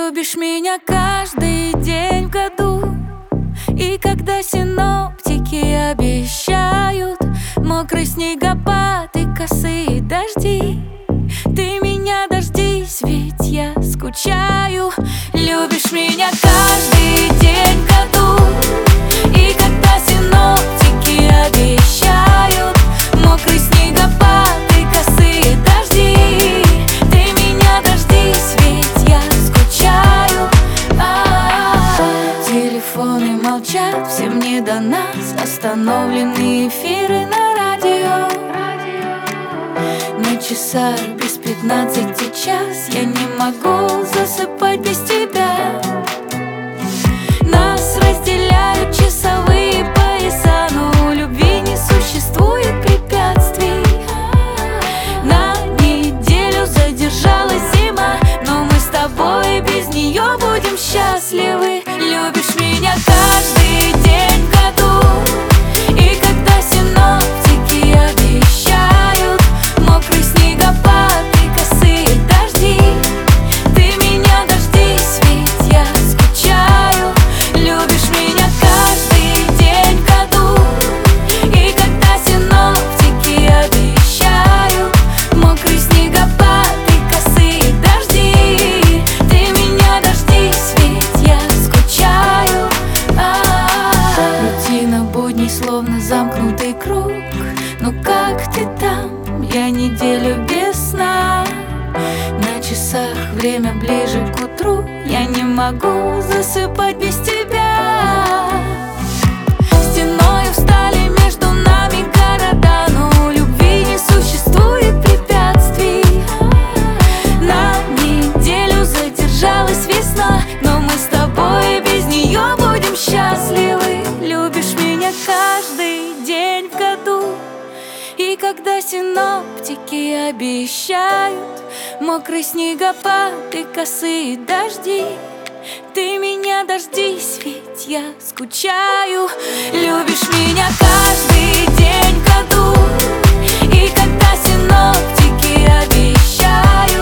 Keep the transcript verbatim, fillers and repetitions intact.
Любишь меня каждый день в году. И когда синоптики обещают мокрый снегопад и косые дожди, ты меня дождись, ведь я скучаю. Любишь меня каждый день в году. И когда синоптики обещают мокрый снегопад и косые дожди, ты меня дождись, ведь я скучаю. А-а-а. Телефоны молчат, всем не до нас. Остановлены эфиры на радио. На часах без пятнадцати час. Я не могу засыпать без тебя. Нас разделяют часовые пояса, но у любви не существует препятствий. На неделю задержалась зима, но мы с тобой без нее будем счастливы. Любишь меня каждый день в году. И когда синоптики обещают мокрый снегопад и косые дожди, ты меня дождись, ведь я скучаю. Любишь меня каждый день в году. И когда синоптики обещают мокрый снегопад и косые дожди, ты меня дождись, ведь я скучаю. А-а-а. Рутина будней словно замкнутый круг. Ну как ты там? Я неделю без сна. На часах время ближе к утру. Я не могу засыпать без тебя. Стеною встали между нами города, но у любви не существует препятствий. На неделю задержалась весна, но мы с тобой без нее будем счастливы. Любишь меня каждый день в году. И когда синоптики обещают мокрый снегопад и косые дожди, ты меня дождись, ведь я скучаю. Любишь меня каждый день в году. И когда синоптики обещают